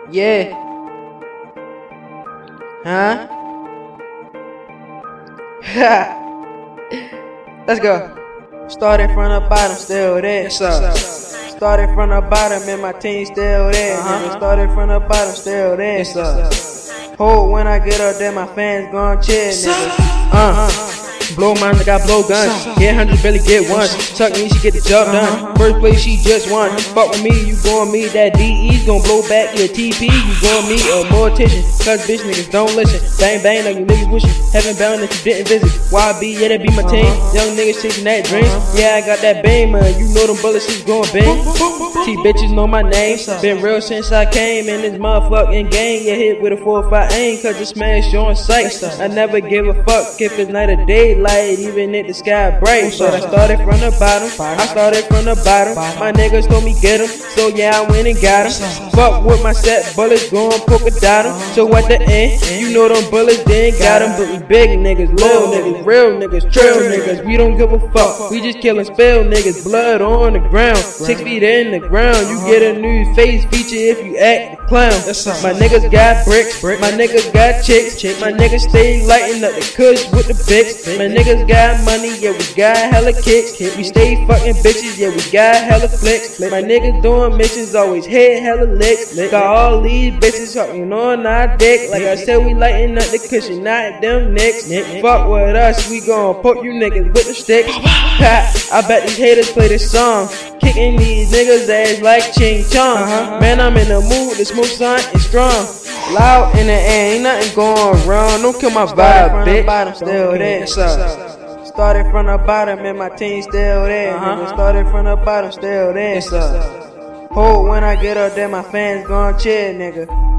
Yeah. Huh? Let's go. Started from the bottom, still there. Started from the bottom and my team still there. Started from the bottom, still there. Hope when I get up there, my fans gon' cheer, nigga. Blow mine like I blow guns. Get 100, barely get once. Tuck me, she get the job done. First place, she just won. Fuck with me, you gon' me. That DE's gon' blow back your TP. You gon' me a mortician. Cause bitch niggas don't listen. Bang bang like you niggas wishing. Heaven bound that you didn't visit. YB, yeah, that be my team. Young niggas chasing that dream. Yeah, I got that bang, man. You know them bullets is gon' bang. T bitches know my name. Been real since I came in this motherfucking game. Yeah, hit with a 4-5 aim. Cause the smash on sight. I never give a fuck if it's night or day. Light, even if the sky bright. But I started from the bottom. My niggas told me get 'em, so yeah, I went and got 'em. Fuck with my set, bullets gon' polka dot 'em. So at the end, you know them bullets they ain't got 'em. But we big niggas, little niggas, real niggas, trail niggas. We don't give a fuck, we just killin' spell niggas. Blood on the ground, 6 feet in the ground. You get a new face feature if you act the clown. My niggas got bricks, my niggas got chicks. My niggas stay lighting up the kush with the bigs. My niggas got money, yeah, we got hella kicks. We stay fucking bitches, yeah, we got hella flicks. My niggas doing missions, always hit hella licks. Got all these bitches talking on our dick. Like I said, we lighting up the cushion, not them nicks. Fuck with us, we gon' poke you niggas with the sticks. I bet these haters play this song, kicking these niggas ass like Ching Chong. Man, I'm in the mood, the smoke sign is strong. Loud in the air, ain't nothing going wrong. Don't kill my vibe, bitch. Still there. Started from the bottom and my team still there. Started from the bottom, still there. Hope when I get up there, my fans gon' cheer, nigga.